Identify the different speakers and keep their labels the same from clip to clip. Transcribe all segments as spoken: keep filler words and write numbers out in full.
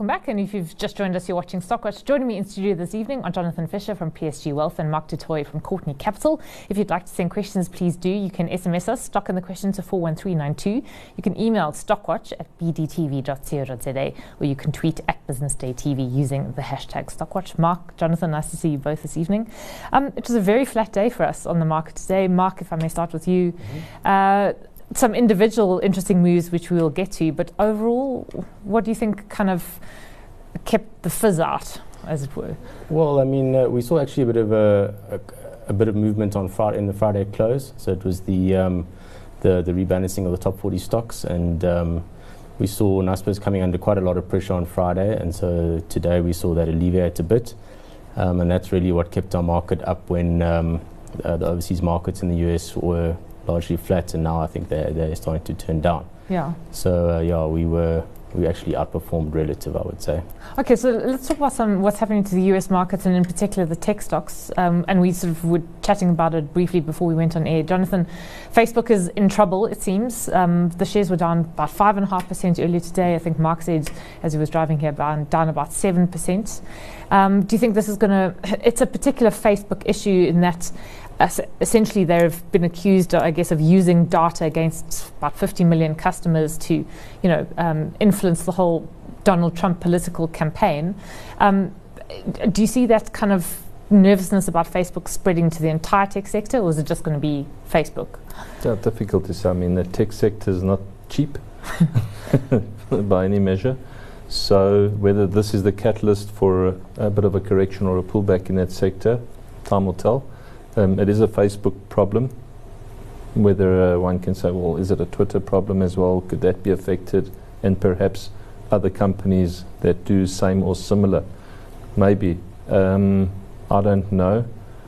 Speaker 1: welcome back. And if you've just joined us, you're watching Stockwatch. Joining me in studio this evening are Jonathan Fisher from P S G Wealth and Mark du Toit from Courtney Capital. If you'd like to send questions, please do. You can S M S us, stock in the question to four one three nine two. You can email stockwatch at b d t v dot co dot z a, or you can tweet at Business Day T V using the hashtag Stockwatch. Mark, Jonathan, nice to see you both this evening. Um, it was a very flat day for us on the market today. Mark, if I may start with you. Mm-hmm. Uh, some individual interesting moves which we will get to, but overall, what do you think kind of kept the fizz out, as it were?
Speaker 2: Well, I mean, uh, we saw actually a bit of a, a, a bit of movement on Friday in the Friday close. So it was the um, the, the rebalancing of the top forty stocks, and um, we saw Naspers coming under quite a lot of pressure on Friday, and so today we saw that alleviate a bit, um, and that's really what kept our market up when um, uh, the overseas markets in the U S were largely flat, and now I think they're, they're starting to turn down.
Speaker 1: Yeah.
Speaker 2: So, uh, yeah, we were we actually outperformed relative, I would say.
Speaker 1: Okay, so let's talk about some what's happening to the U S markets, and in particular the tech stocks. Um, and we sort of were chatting about it briefly before we went on air. Jonathan, Facebook is in trouble, it seems. Um, the shares were down about five point five percent earlier today. I think Mark said, as he was driving here, down, down about seven percent. Um, do you think this is going to... It's a particular Facebook issue in that essentially they've been accused, I guess, of using data against about fifty million customers to, you know, um, influence the whole Donald Trump political campaign. Um, do you see that kind of nervousness about Facebook spreading to the entire tech sector, or is it just going to be Facebook?
Speaker 3: Yeah, difficult to say. I mean, the tech sector is not cheap by any measure. So whether this is the catalyst for a, a bit of a correction or a pullback in that sector, time will tell. Um, it is a Facebook problem. Whether uh, one can say, well, is it a Twitter problem as well? Could that be affected? And perhaps other companies that do same or similar. Maybe. Um, I don't know.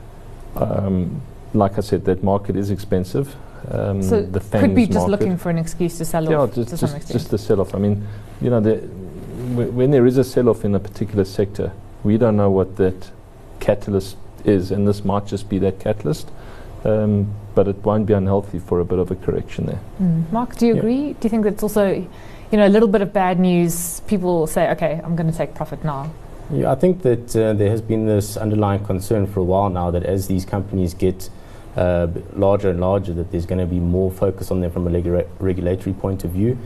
Speaker 3: Um, like I said, that market is expensive. Um,
Speaker 1: so
Speaker 3: the
Speaker 1: could be just
Speaker 3: market.
Speaker 1: looking for an excuse to sell
Speaker 3: yeah,
Speaker 1: off
Speaker 3: just,
Speaker 1: to some
Speaker 3: just,
Speaker 1: extent.
Speaker 3: just a sell-off. I mean, you know, the, w when there is a sell-off in a particular sector, we don't know what that catalyst is, and this might just be that catalyst, um, but it won't be unhealthy for a bit of a correction there.
Speaker 1: Mm. Mark, do you
Speaker 2: yeah.
Speaker 1: agree? Do you think that's also, you know, a little bit of bad news? People say, okay, I'm going to take profit now.
Speaker 2: Yeah, I think that uh, there has been this underlying concern for a while now that as these companies get uh, larger and larger, that there's going to be more focus on them from a regula regulatory point of view,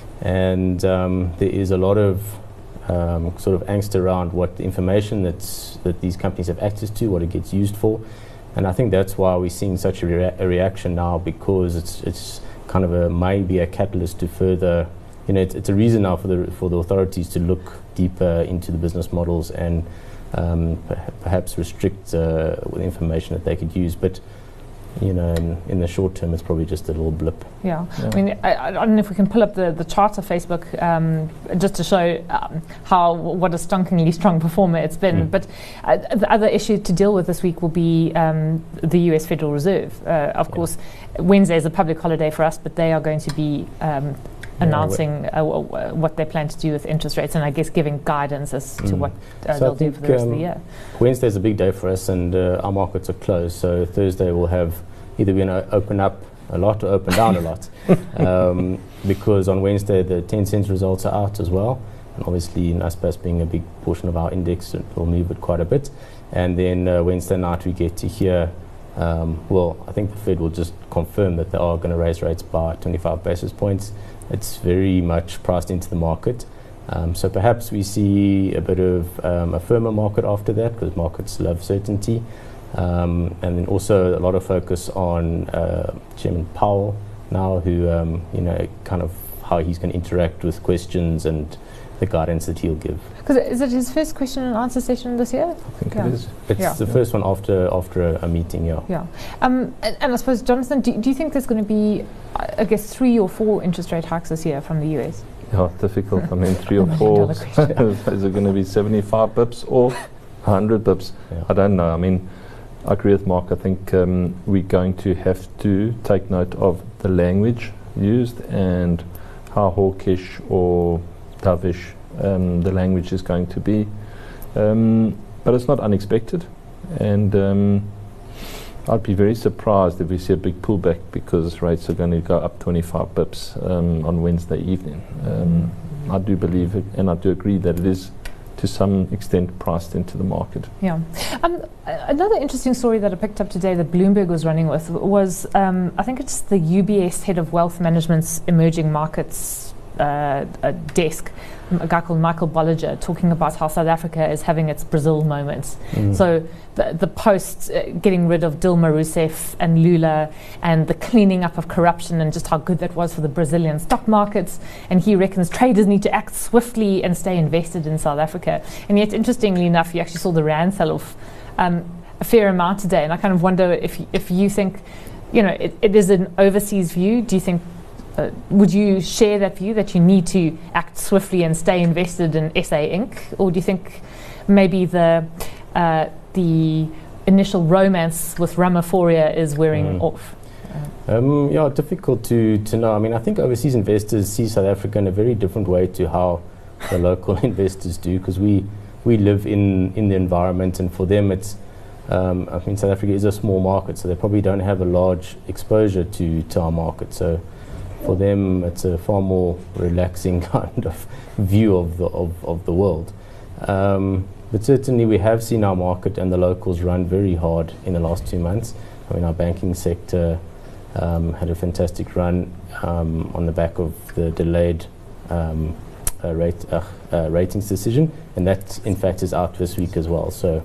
Speaker 2: and um, there is a lot of Um, sort of angst around what the information that's, that these companies have access to, what it gets used for. And I think that's why we're seeing such a, rea a reaction now, because it's, it's kind of a maybe a catalyst to further, you know, it's, it's a reason now for the, for the authorities to look deeper into the business models and um, per perhaps restrict uh, the information that they could use. But you know, in, in the short term, it's probably just a little blip.
Speaker 1: Yeah,
Speaker 2: yeah.
Speaker 1: I mean, I, I don't know if we can pull up the, the chart of Facebook um, just to show um, how what a stunkingly strong performer it's been. Mm. But uh, the other issue to deal with this week will be um, the U S Federal Reserve. Uh, of yeah. course, Wednesday is a public holiday for us, but they are going to be um, announcing uh, w w what they plan to do with interest rates, and I guess giving guidance as mm. to what uh,
Speaker 2: so
Speaker 1: they'll do for the rest
Speaker 2: um,
Speaker 1: of the year.
Speaker 2: Wednesday is a big day for us, and uh, our markets are closed. So Thursday we'll have either we're going to open up a lot or open down a lot, um, because on Wednesday the ten cents results are out as well, and obviously Naspers being a big portion of our index, it will move it quite a bit. And then uh, Wednesday night we get to hear. Um, well, I think the Fed will just confirm that they are going to raise rates by twenty-five basis points. It's very much priced into the market. Um, so perhaps we see a bit of um, a firmer market after that, because markets love certainty. Um, and then also a lot of focus on uh, Chairman Powell now, who, um, you know, kind of how he's going to interact with questions and the guidance that he'll give.
Speaker 1: Because is it his first question and answer session this year?
Speaker 3: I think
Speaker 1: yeah.
Speaker 3: it is.
Speaker 2: It's
Speaker 1: yeah.
Speaker 2: the yeah. first one after after a, a meeting, yeah.
Speaker 1: Yeah. Um, and, and I suppose, Jonathan, do, do you think there's going to be, I guess, three or four interest rate hikes this year from the U S?
Speaker 3: Yeah, difficult. I mean, three or four. Is it going to be seventy-five bips or one hundred bips?
Speaker 2: Yeah.
Speaker 3: I don't know. I mean, I agree with Mark. I think um, we're going to have to take note of the language used and how hawkish or dovish um, the language is going to be. Um, but it's not unexpected, and um, I'd be very surprised if we see a big pullback, because rates are going to go up twenty-five bips um, on Wednesday evening. Um, I do believe it, and I do agree that it is to some extent priced into the market.
Speaker 1: Yeah. Um, another interesting story that I picked up today that Bloomberg was running with was, um, I think it's the U B S head of wealth management's emerging markets uh, uh, desk, a guy called Michael Bolliger, talking about how South Africa is having its Brazil moment. Mm. So the, the post uh, getting rid of Dilma Rousseff and Lula, and the cleaning up of corruption, and just how good that was for the Brazilian stock markets. And he reckons traders need to act swiftly and stay invested in South Africa. And yet, interestingly enough, you actually saw the rand sell off um, a fair amount today. And I kind of wonder if if you think, you know, it, it is an overseas view. Do you think Uh, would you share that view that you need to act swiftly and stay invested in S A Incorporated, or do you think maybe the uh, the initial romance with Ramaphoria is wearing mm. off?
Speaker 2: Um, yeah, difficult to, to know. I mean, I think overseas investors see South Africa in a very different way to how the local investors do, because we we live in, in the environment, and for them it's um, I mean, South Africa is a small market, so they probably don't have a large exposure to, to our market. So for them, it's a far more relaxing kind of view of the of, of the world. Um, but certainly, we have seen our market and the locals run very hard in the last two months. I mean, our banking sector um, had a fantastic run um, on the back of the delayed um, uh, rate, uh, uh, ratings decision, and that, in fact, is out this week as well. So,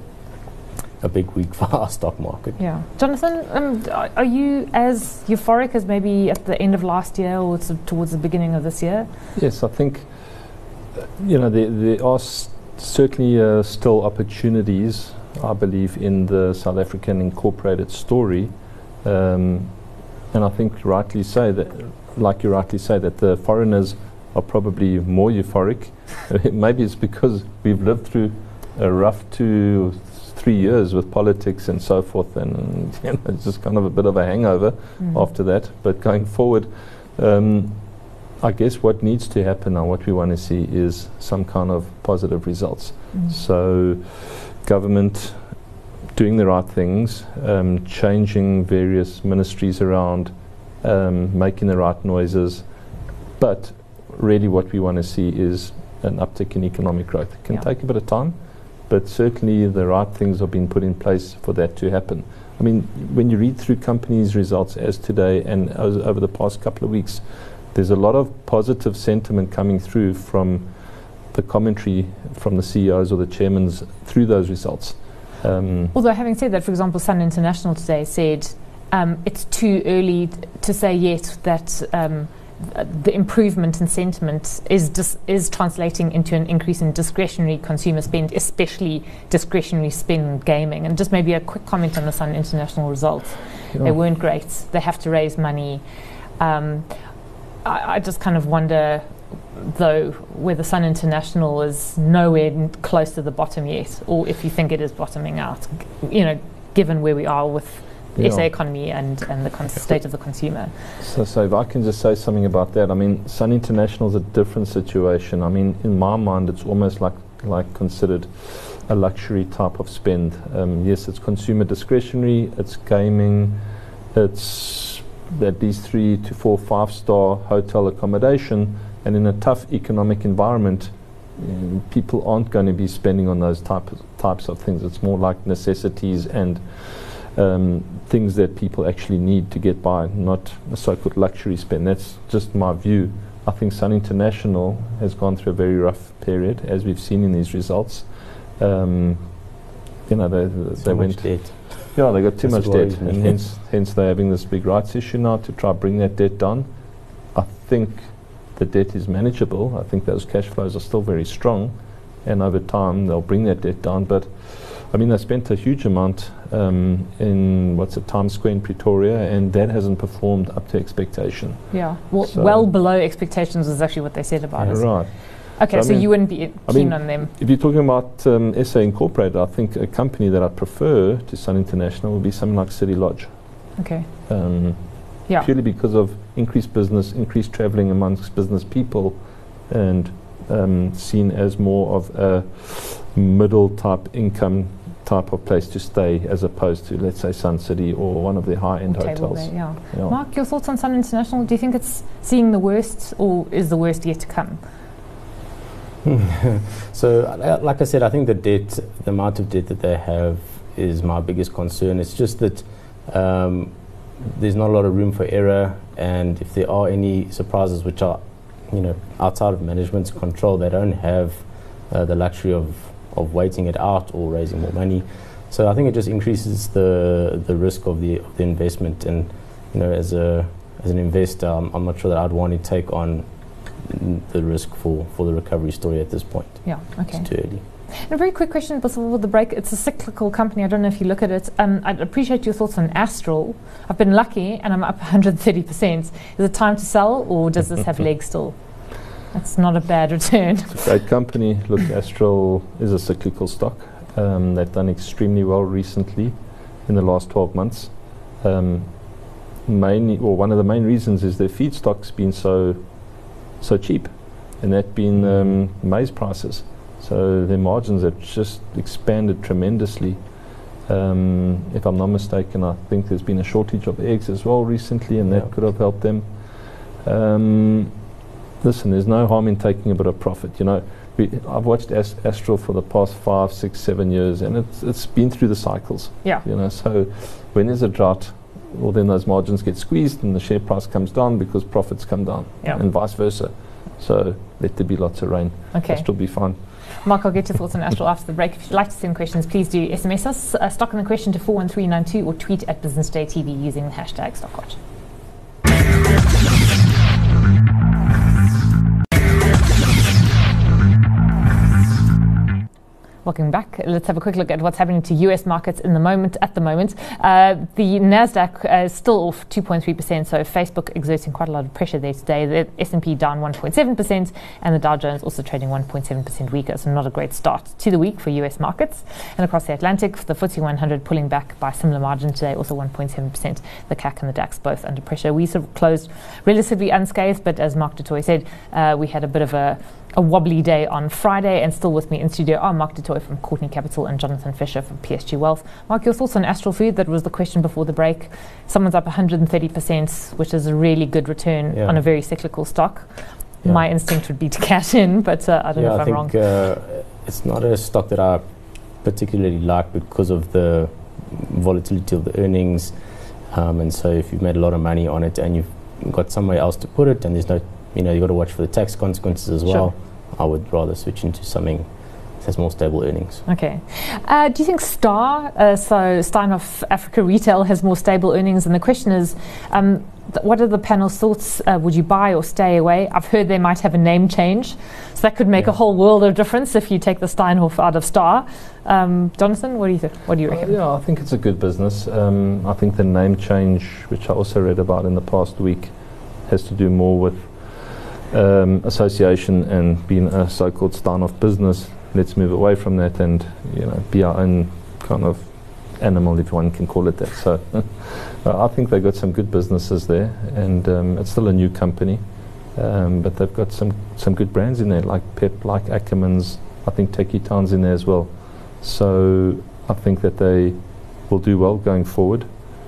Speaker 2: a big week for our stock market.
Speaker 1: Yeah. Jonathan, um, are you as euphoric as maybe at the end of last year or sort of towards the beginning of this year?
Speaker 3: Yes, I think, uh, you know, there, there are s- certainly uh, still opportunities, I believe, in the South African incorporated story. Um, and I think rightly say that, like you rightly say, that the foreigners are probably more euphoric. Maybe it's because we've lived through a rough two three years with politics and so forth, and you know, it's just kind of a bit of a hangover mm. after that. But going forward, um, I guess what needs to happen now, what we want to see is some kind of positive results. Mm. So government doing the right things, um, changing various ministries around, um, making the right noises, but really what we want to see is an uptick in economic growth. It can yeah. take a bit of time, but certainly the right things are being put in place for that to happen. I mean, when you read through companies' results as today and as over the past couple of weeks, there's a lot of positive sentiment coming through from the commentary from the C E Os or the chairmen through those results. Um,
Speaker 1: Although having said that, for example, Sun International today said um, it's too early t- to say yet that um, Uh, the improvement in sentiment is dis- is translating into an increase in discretionary consumer spend, especially discretionary spend gaming. And just maybe a quick comment on the Sun International results. Yeah. They weren't great. They have to raise money. Um, I, I just kind of wonder, though, whether Sun International is nowhere n- close to the bottom yet, or if you think it is bottoming out, g- you know, given where we are with the yeah. S A economy and, and the con- state of the consumer.
Speaker 3: So, so if I can just say something about that, I mean, Sun International is a different situation. I mean, in my mind, it's almost like like considered a luxury type of spend. Um, yes, it's consumer discretionary, it's gaming, it's at least three to four, five-star hotel accommodation, and in a tough economic environment, um, people aren't going to be spending on those type of, types of things. It's more like necessities and Um, things that people actually need to get by, not a so-called luxury spend. That's just my view. I think Sun International has gone through a very rough period, as we've seen in these results. Um, you know, they, they,
Speaker 2: so
Speaker 3: they
Speaker 2: much
Speaker 3: went.
Speaker 2: debt.
Speaker 3: Yeah, they got too
Speaker 2: That's
Speaker 3: much debt, and hence, hence they're having this big rights issue now to try to bring that debt down. I think the debt is manageable. I think those cash flows are still very strong, and over time they'll bring that debt down. But I mean, they spent a huge amount um, in, what's it, Times Square in Pretoria, and that hasn't performed up to expectation.
Speaker 1: Yeah, well, so well below expectations is actually what they said about
Speaker 3: yeah,
Speaker 1: it.
Speaker 3: Right.
Speaker 1: Okay, so,
Speaker 3: so
Speaker 1: I mean, you wouldn't be
Speaker 3: I
Speaker 1: keen
Speaker 3: mean,
Speaker 1: on them?
Speaker 3: If you're talking about um, S A Incorporated, I think a company that I prefer to Sun International would be something like City Lodge.
Speaker 1: Okay.
Speaker 3: Um,
Speaker 1: yeah.
Speaker 3: Purely because of increased business, increased travelling amongst business people, and um, seen as more of a middle type income type of place to stay, as opposed to, let's say, Sun City or one of the high-end hotels.
Speaker 1: Bay, yeah.
Speaker 3: Yeah.
Speaker 1: Mark, your thoughts on Sun International? Do you think it's seeing the worst, or is the worst yet to come?
Speaker 2: So, uh, like I said, I think the debt, the amount of debt that they have is my biggest concern. It's just that um, there's not a lot of room for error, and if there are any surprises which are, you know, outside of management's control, they don't have uh, the luxury of, of waiting it out or raising more money. So I think it just increases the the risk of the, of the investment, and you know, as a as an investor, I'm, I'm not sure that I'd want to take on the risk for, for the recovery story at this point.
Speaker 1: Yeah, okay.
Speaker 2: It's too early.
Speaker 1: And a very quick question before the break. It's a cyclical company. I don't know if you look at it. Um, I'd appreciate your thoughts on Astral. I've been lucky and I'm up one hundred thirty percent. Is it time to sell, or does this have legs still? That's not a bad return.
Speaker 3: It's a great company. Look, Astral is a cyclical stock. Um, they've done extremely well recently in the last twelve months. Um, mainly, or one of the main reasons is their feedstock's been so so cheap, and that been um, maize prices. So their margins have just expanded tremendously. Um, if I'm not mistaken, I think there's been a shortage of eggs as well recently, and
Speaker 2: yeah.
Speaker 3: that could have helped them. Um, listen, there's no harm in taking a bit of profit. You know, we, I've watched Ast- Astral for the past five, six, seven years, and it's it's been through the cycles.
Speaker 1: Yeah.
Speaker 3: You know, so when there's a drought, well, then those margins get squeezed, and the share price comes down because profits come down,
Speaker 1: yeah.
Speaker 3: and vice versa. So let there be lots of rain.
Speaker 1: Okay.
Speaker 3: Astral will be fine.
Speaker 1: Mark, I'll get your thoughts on Astral after the break. If you'd like to send questions, please do S M S us, uh, stock in the question to four one three nine two, or tweet at Business Day T V using the hashtag StockWatch. Welcome back. Let's have a quick look at what's happening to U S markets in the moment. At the moment, uh, the Nasdaq uh, is still off two point three percent. So Facebook exerting quite a lot of pressure there today. The S and P down one point seven percent, and the Dow Jones also trading one point seven percent weaker. So not a great start to the week for U S markets. And across the Atlantic, the F T S E one hundred pulling back by similar margin today, also one point seven percent. The C A C and the DAX both under pressure. We sort of closed relatively unscathed, but as Mark du Toit said, uh, we had a bit of a a wobbly day on Friday. And still with me in studio are Mark du Toit from Courtney Capital and Jonathan Fisher from P S G Wealth. Mark, your thoughts on Astral Food? That was the question before the break. Someone's up one hundred thirty percent, which is a really good return
Speaker 2: yeah.
Speaker 1: on a very cyclical stock.
Speaker 2: Yeah.
Speaker 1: My instinct would be to cash in, but uh, I don't
Speaker 2: yeah,
Speaker 1: know if
Speaker 2: I
Speaker 1: I'm
Speaker 2: think,
Speaker 1: wrong.
Speaker 2: Uh, it's not a stock that I particularly like because of the volatility of the earnings. Um, and so if you've made a lot of money on it and you've got somewhere else to put it, and there's no, you know, you've got to watch for the tax consequences as well.
Speaker 1: Sure.
Speaker 2: I would rather switch into something that has more stable earnings.
Speaker 1: Okay. Uh, do you think Star, uh, so Steinhoff Africa Retail, has more stable earnings? And the question is, um, th- what are the panel's thoughts? Uh, would you buy or stay away? I've heard they might have a name change, so that could make
Speaker 2: yeah.
Speaker 1: a whole world of difference if you take the Steinhoff out of Star. Um, Jonathan, what do you think? What do you reckon?
Speaker 3: Uh, yeah, I think it's a good business. Um, I think the name change, which I also read about in the past week, has to do more with Um, association and being a so-called Steinhoff business. Let's move away from that and, you know, be our own kind of animal, if one can call it that. So uh, I think they've got some good businesses there, and um, it's still a new company, um, but they've got some some good brands in there, like Pep, like Ackermans. I think Techie Town's in there as well. So I think that they will do well going forward.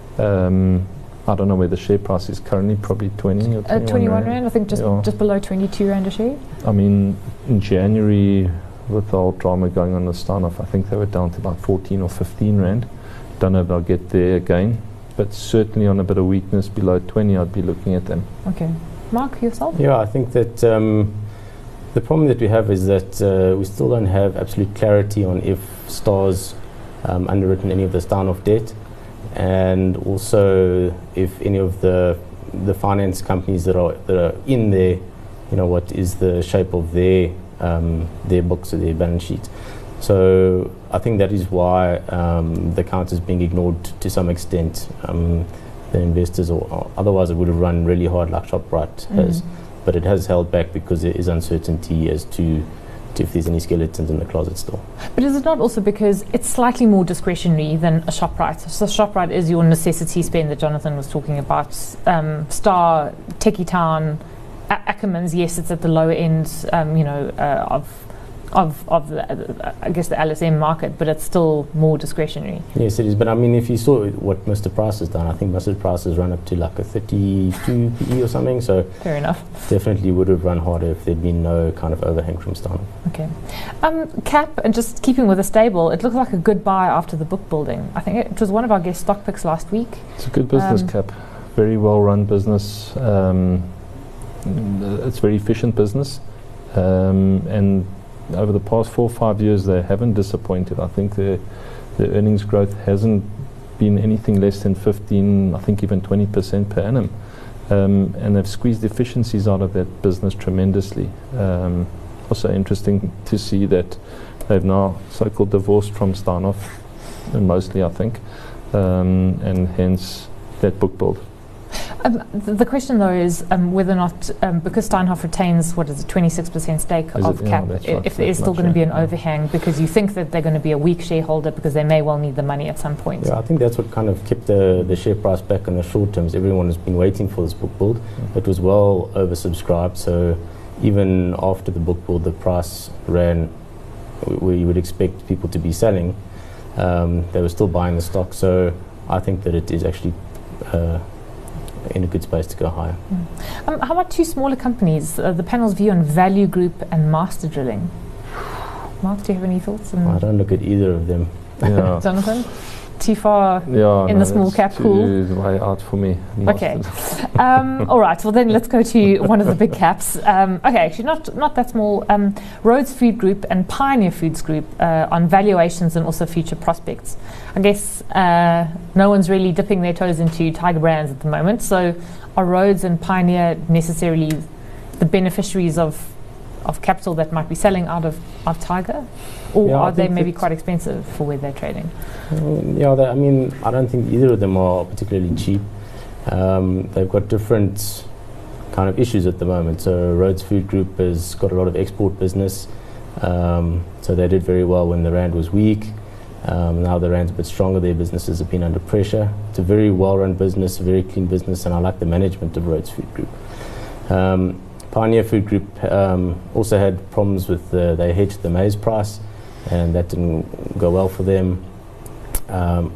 Speaker 3: Um, I don't know where the share price is currently, probably twenty or
Speaker 1: Uh, twenty-one rand, I think just
Speaker 3: Yeah.
Speaker 1: just below twenty-two rand a share.
Speaker 3: I mean, in January, with the whole drama going on with Steinhoff, I think they were down to about fourteen or fifteen rand. Don't know if they'll get there again, but certainly on a bit of weakness below twenty, I'd be looking at them.
Speaker 1: Okay. Mark, yourself?
Speaker 2: Yeah, I think that um, the problem that we have is that uh, we still don't have absolute clarity on if Star's um, underwritten any of the Steinhoff debt, and also if any of the the finance companies that are that are in there, you know, what is the shape of their um, their books or their balance sheet. So I think that is why um, the account is being ignored to some extent. Um, the investors, or, or otherwise it would have run really hard like ShopRite
Speaker 1: Mm.
Speaker 2: has, but it has held back because there is uncertainty as to if there's any skeletons in the closet still.
Speaker 1: But is it not also because it's slightly more discretionary than a ShopRite? So ShopRite is your necessity spend that Jonathan was talking about. Um, Star, Techie Town, A- Ackermans, yes, it's at the lower end, um, you know, uh, of of of the, uh, I guess the L S M market, but it's still more discretionary.
Speaker 2: Yes, it is. But I mean, if you saw what Mister Price has done, I think Mister Price has run up to like a thirty-two P E or something. So
Speaker 1: fair enough.
Speaker 2: Definitely would have run harder if there'd been no kind of overhang from Steinhoff.
Speaker 1: Okay. Um, Cap, and just keeping with the stable, it looks like a good buy after the book building. I think it was one of our guest stock picks last week.
Speaker 3: It's a good business, um, Cap. Very well run business. Um, it's very efficient business, um, and over the past four or five years, they haven't disappointed. I think the the earnings growth hasn't been anything less than fifteen, I think even twenty percent per annum. Um, and they've squeezed efficiencies out of that business tremendously. Um, also interesting to see that they've now so-called divorced from Steinhoff, and mostly I think, um, and hence that book build.
Speaker 1: Um, th the question though is um, whether or not, um, because Steinhoff retains, what is it, twenty-six percent stake
Speaker 3: is
Speaker 1: of
Speaker 3: it?
Speaker 1: Cap,
Speaker 3: Yeah,
Speaker 1: I-
Speaker 3: right,
Speaker 1: if there is still going to be an overhang, because you think that they're going to be a weak shareholder because they may well need the money at some point.
Speaker 2: Yeah, I think that's what kind of kept the, the share price back in the short terms. Everyone has been waiting for this book build.
Speaker 3: Mm.
Speaker 2: It was well oversubscribed, so even after the book build, the price ran w- where you would expect people to be selling. Um, they were still buying the stock, so I think that it is actually uh, in a good space to go higher.
Speaker 1: Mm. Um, how about two smaller companies, uh, the panel's view on Value Group and Master Drilling? Mark, do you have any thoughts? On
Speaker 2: I don't look at either of them.
Speaker 3: Yeah.
Speaker 1: Jonathan? Too far
Speaker 3: Yeah,
Speaker 1: in
Speaker 3: no,
Speaker 1: the small
Speaker 3: that's
Speaker 1: cap
Speaker 3: too
Speaker 1: pool?
Speaker 3: way out for me.
Speaker 1: Okay. um, all right. Well, then let's go to one of the big caps. Um, okay, actually, not not that small. Um, Rhodes Food Group and Pioneer Foods Group uh, on valuations and also future prospects. I guess uh, no one's really dipping their toes into Tiger Brands at the moment. So, are Rhodes and Pioneer necessarily the beneficiaries of of capital that might be selling out of, of Tiger, or
Speaker 2: Yeah, I
Speaker 1: are they
Speaker 2: think
Speaker 1: maybe
Speaker 2: that-
Speaker 1: quite expensive for where they're trading?
Speaker 2: Um, yeah, they, I mean, I don't think either of them are particularly cheap. Um, they've got different kind of issues at the moment. So Rhodes Food Group has got a lot of export business. Um, so they did very well when the rand was weak. Um, now the rand's a bit stronger. Their businesses have been under pressure. It's a very well-run business, a very clean business, and I like the management of Rhodes Food Group. Um, Pioneer Food Group um, also had problems with the, they hedged the maize price, and that didn't go well for them. Um,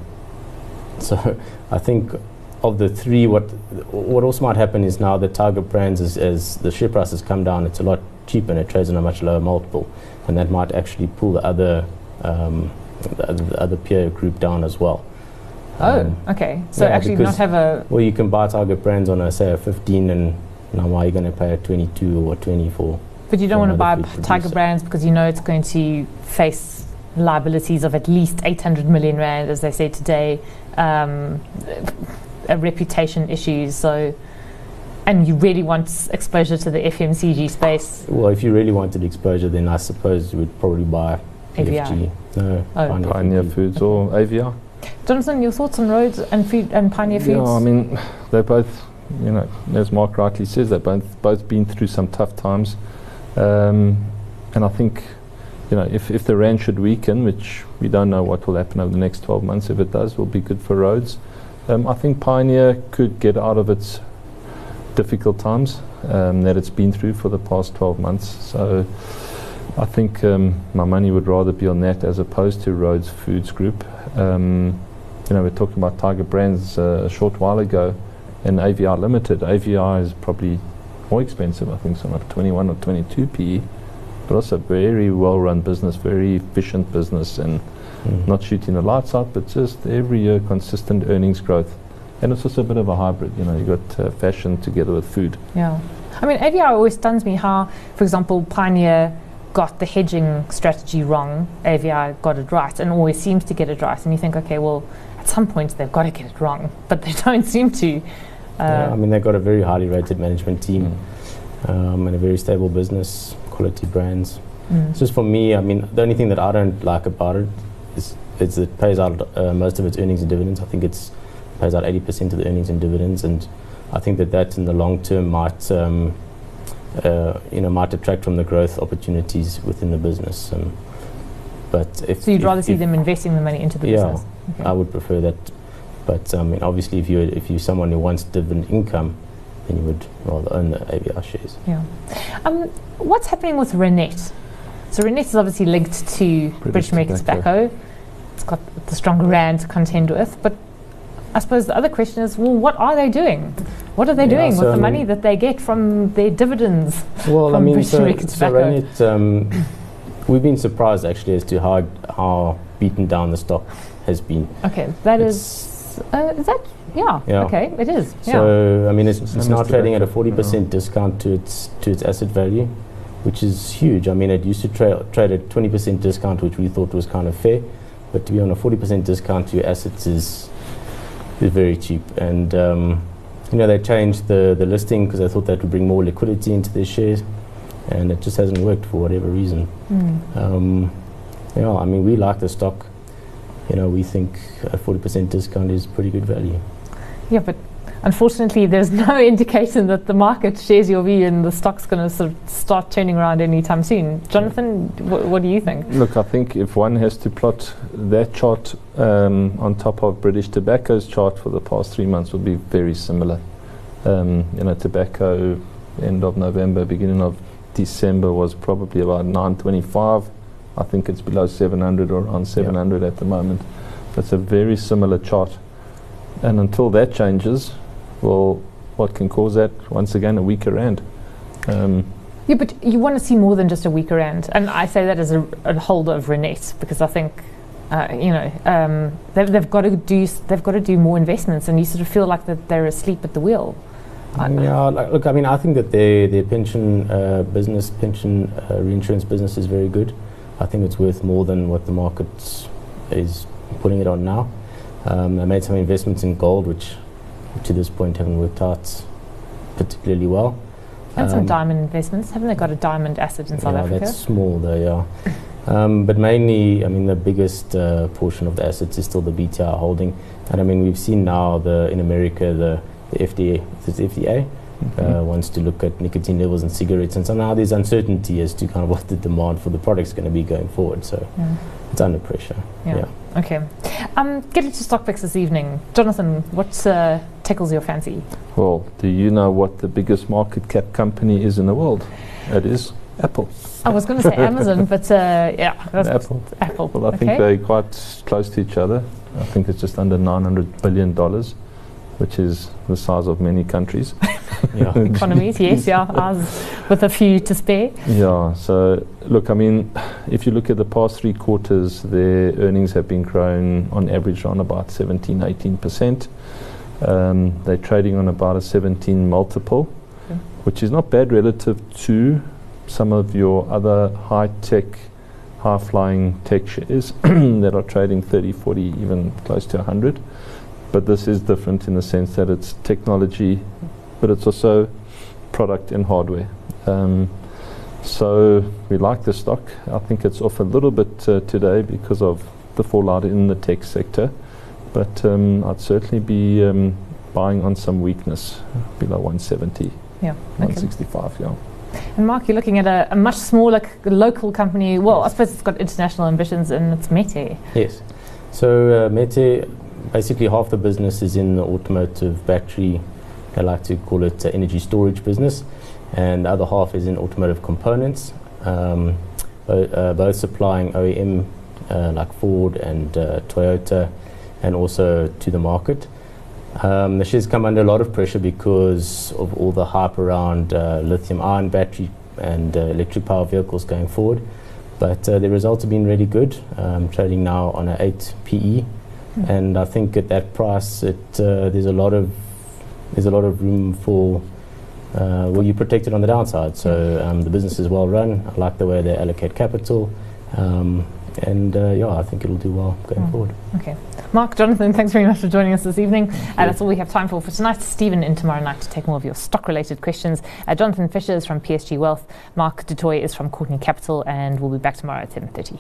Speaker 2: so I think of the three, what what also might happen is now that Tiger Brands, is, as the share price has come down, it's a lot cheaper and it trades on a much lower multiple, and that might actually pull the other um, the, other, the other peer group down as well.
Speaker 1: Oh,
Speaker 2: Um,
Speaker 1: okay. So
Speaker 2: yeah,
Speaker 1: actually not
Speaker 2: because-
Speaker 1: have a...
Speaker 2: Well, you can buy Tiger Brands on a say a fifteen, and now why are you going to pay a twenty-two or twenty-four?
Speaker 1: But you don't want to buy
Speaker 2: another food
Speaker 1: Tiger
Speaker 2: producer.
Speaker 1: Brands because you know it's going to face liabilities of at least eight hundred million rand, as they say today, um, uh, reputation issues. So, and you really want exposure to the F M C G space.
Speaker 2: Well, if you really wanted exposure, then I suppose you would probably buy
Speaker 1: A V I.
Speaker 2: P F G. No,
Speaker 1: Oh.
Speaker 3: Pioneer Foods or A V R.
Speaker 1: Jonathan, your thoughts on Rhodes and food and Pioneer Foods?
Speaker 3: Yeah, I mean, they're both, you know, as Mark rightly says, they've both, both been through some tough times. Um, and I think, you know, if, if the rand should weaken, which we don't know what will happen over the next twelve months, if it does, will be good for Rhodes. Um, I think Pioneer could get out of its difficult times um, that it's been through for the past twelve months. So I think um, my money would rather be on that as opposed to Rhodes Foods Group. Um, you know, we're talking about Tiger Brands uh, a short while ago, and A V R Limited. A V R is probably more expensive, I think, so like twenty-one or twenty-two P E, but also very well-run business, very efficient business, and
Speaker 2: Mm.
Speaker 3: not shooting the lights out, but just every year consistent earnings growth. And it's also a bit of a hybrid, you know, you've got uh, fashion together with food.
Speaker 1: Yeah. I mean, A V R always stuns me how, for example, Pioneer got the hedging strategy wrong, A V R got it right, and always seems to get it right. And you think, okay, well, at some point they've got to get it wrong, but they don't seem to. Uh,
Speaker 2: Yeah, I mean, they've got a very highly rated management team
Speaker 3: Mm.
Speaker 2: um, and a very stable business, quality brands.
Speaker 1: mm.
Speaker 2: It's just for me, I mean, the only thing that I don't like about it is it's it pays out uh, most of its earnings and dividends. I think it's pays out eighty percent of the earnings and dividends, and I think that that in the long term might um, uh, you know might detract from the growth opportunities within the business. Um, but if
Speaker 1: So you'd
Speaker 2: if-
Speaker 1: rather see
Speaker 2: if
Speaker 1: them investing the money into the
Speaker 2: Yeah,
Speaker 1: business? Okay.
Speaker 2: I would prefer that. But I mean, obviously, if you if you're someone who wants dividend income, then you would rather own the A V R shares.
Speaker 1: Yeah. Um, what's happening with Renette? So Renet is obviously linked to British, British American Tobacco. Tobacco. It's got the stronger rand to contend with, but I suppose the other question is, well, what are they doing? What are they yeah, doing so with the money that they get from their dividends
Speaker 2: well,
Speaker 1: from
Speaker 2: I mean,
Speaker 1: British
Speaker 2: so,
Speaker 1: American
Speaker 2: so
Speaker 1: Tobacco?
Speaker 2: Renet, um, we've been surprised actually as to how how beaten down the stock has been.
Speaker 1: Okay, that it's is uh, is that yeah,
Speaker 2: yeah?
Speaker 1: Okay, it is.
Speaker 2: So
Speaker 1: yeah.
Speaker 2: I mean, it's, it's now trading at a forty percent discount to its to its asset value, which is huge. I mean, it used to tra- trade at twenty percent discount, which we thought was kind of fair, but to be on a forty percent discount to your assets is is very cheap. And um, you know, they changed the the listing because they thought that would bring more liquidity into their shares, and it just hasn't worked for whatever reason.
Speaker 1: Mm.
Speaker 2: Um, yeah, I mean, we like the stock. You know, we think a forty percent discount is pretty good value.
Speaker 1: Yeah, but unfortunately, there's no indication that the market shares your view and the stock's going to sort of start turning around anytime soon. Jonathan, wh- what do you think?
Speaker 3: Look, I think if one has to plot that chart um, on top of British Tobacco's chart for the past three months, would be very similar. Um, you know, tobacco end of November, beginning of December was probably about nine twenty-five. I think it's below seven hundred or on seven hundred yep. at the moment. That's a very similar chart. And until that changes, well, what can cause that? Once again, a weaker rand. Um,
Speaker 1: yeah, but you want to see more than just a weaker rand. And I say that as a, a holder of Renet, because I think, uh, you know, um, they've, they've got to do they've got to do more investments, and you sort of feel like that they're asleep at the wheel.
Speaker 2: Yeah, like, look, I mean, I think that their their pension uh, business, pension uh, reinsurance business is very good. I think it's worth more than what the market is putting it on now. Um, I made some investments in gold, which to this point haven't worked out particularly well.
Speaker 1: And um, some diamond investments. Haven't they got a diamond asset in South
Speaker 2: yeah,
Speaker 1: Africa?
Speaker 2: That's small though, yeah. um, but mainly, I mean, the biggest uh, portion of the assets is still the B T I holding. And I mean, we've seen now the in America, the, the F D A, the F D A mm-hmm. uh, wants to look at nicotine levels in cigarettes. And so now there's uncertainty as to kind of what the demand for the product's going to be going forward. So yeah. it's under pressure.
Speaker 1: Yeah.
Speaker 2: yeah.
Speaker 1: Okay. Um, get into stock picks this evening. Jonathan, what uh, tickles your fancy?
Speaker 3: Well, do you know what the biggest market cap company is in the world? It is Apple.
Speaker 1: I was going to say Amazon, but uh, yeah, that's
Speaker 3: Apple.
Speaker 1: Apple.
Speaker 3: Well, I
Speaker 1: okay.
Speaker 3: think they're quite close to each other. I think it's just under nine hundred billion dollars, which is the size of many countries.
Speaker 1: yeah. Economies, yes, yeah, ours with a few to spare.
Speaker 3: Yeah, so look, I mean, if you look at the past three quarters, their earnings have been growing on average on about seventeen, eighteen percent. Um, they're trading on about a seventeen multiple, okay. which is not bad relative to some of your other high-tech, high-flying tech shares that are trading thirty, forty, even close to one hundred. But this is different in the sense that it's technology, but it's also product and hardware. Um, so we like the stock. I think it's off a little bit uh, today because of the fallout in the tech sector. But um, I'd certainly be um, buying on some weakness below one seventy,
Speaker 1: yeah,
Speaker 3: one sixty-five, okay. yeah.
Speaker 1: And Mark, you're looking at a, a much smaller c- local company. Well, yes. I suppose it's got international ambitions, and it's Mete.
Speaker 2: Yes. So uh, Mete, basically half the business is in the automotive battery, I like to call it uh, energy storage business, and the other half is in automotive components, um, bo- uh, both supplying O E M uh, like Ford and uh, Toyota, and also to the market. Um, the shares come under a lot of pressure because of all the hype around uh, lithium-ion battery and uh, electric power vehicles going forward. But uh, the results have been really good, um, trading now on an eight P E, mm. and I think at that price, it uh, there's a lot of there's a lot of room for uh, well, you protect it on the downside. So um, the business is well run. I like the way they allocate capital. Um, And uh, yeah, I think it'll do well going mm. forward.
Speaker 1: Okay. Mark, Jonathan, thanks very much for joining us this evening. Uh, that's all we have time for for tonight. Stephen in tomorrow night to take more of your stock-related questions. Uh, Jonathan Fisher is from P S G Wealth. Mark du Toit is from Courtney Capital, and we'll be back tomorrow at seven thirty.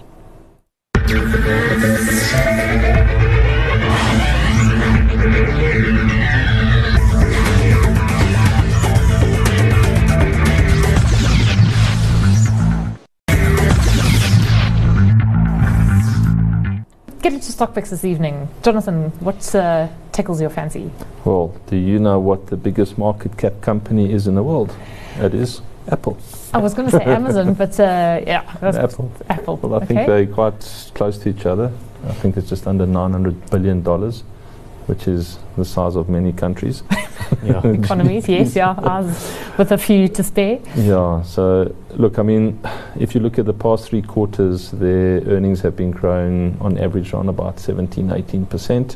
Speaker 1: Get into stock picks this evening. Jonathan, what uh, tickles your fancy?
Speaker 3: Well, do you know what the biggest market cap company is in the world? It is Apple.
Speaker 1: I was going to say Amazon, but uh, yeah, that's
Speaker 3: Apple.
Speaker 1: Apple.
Speaker 3: Well, I
Speaker 1: okay.
Speaker 3: think they're quite close to each other. I think it's just under nine hundred billion dollars, which is the size of many countries.
Speaker 2: Yeah.
Speaker 1: Economies, yes, yeah, ours with a few to spare.
Speaker 3: Yeah, so look, I mean, if you look at the past three quarters, their earnings have been growing on average around about seventeen, eighteen percent.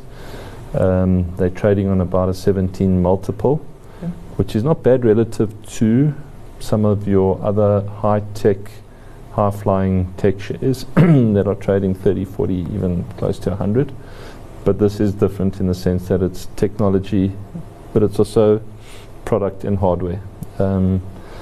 Speaker 3: Um, they're trading on about a seventeen multiple,
Speaker 1: yeah.
Speaker 3: which is not bad relative to some of your other high-tech, high-flying tech shares that are trading thirty, forty, even close to one hundred. But this is different in the sense that it's technology, but it's also product and hardware. Um,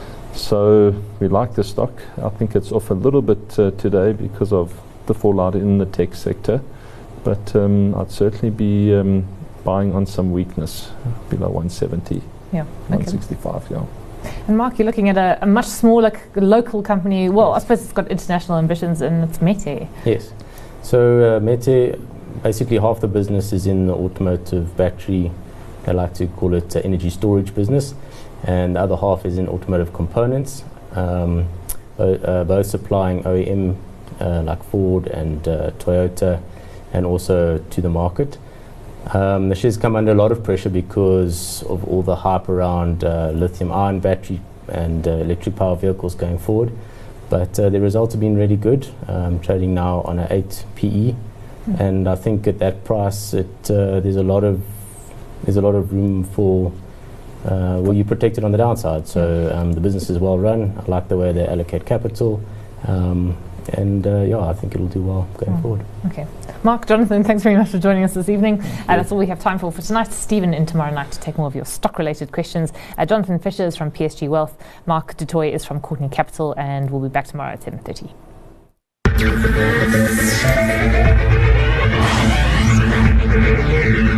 Speaker 3: so we like the stock. I think it's off a little bit uh, today because of the fallout in the tech sector. But um, I'd certainly be um, buying on some weakness below one seventy,
Speaker 1: yeah, okay.
Speaker 3: one sixty-five, yeah.
Speaker 1: And Mark, you're looking at a, a much smaller c- local company. Well, I suppose it's got international ambitions, and it's Mete.
Speaker 2: Yes. So uh, Mete, basically half the business is in the automotive battery, they like to call it uh, energy storage business, and the other half is in automotive components, um, bo- uh, both supplying O E M uh, like Ford and uh, Toyota, and also to the market. Um, the shares come under a lot of pressure because of all the hype around uh, lithium-ion battery and uh, electric power vehicles going forward. But uh, the results have been really good, um, trading now on an eight P E, mm. and I think at that price, it uh, there's a lot of there's a lot of room for uh, well, you protect it on the downside. So um, the business is well run. I like the way they allocate capital. Um, And uh, yeah, I think it'll do well going
Speaker 1: mm.
Speaker 2: forward.
Speaker 1: Okay. Mark, Jonathan, thanks very much for joining us this evening. Uh, that's all we have time for for tonight. Stephen in tomorrow night to take more of your stock-related questions. Uh, Jonathan Fisher is from P S G Wealth. Mark du Toit is from Courtney Capital, and we'll be back tomorrow at seven thirty.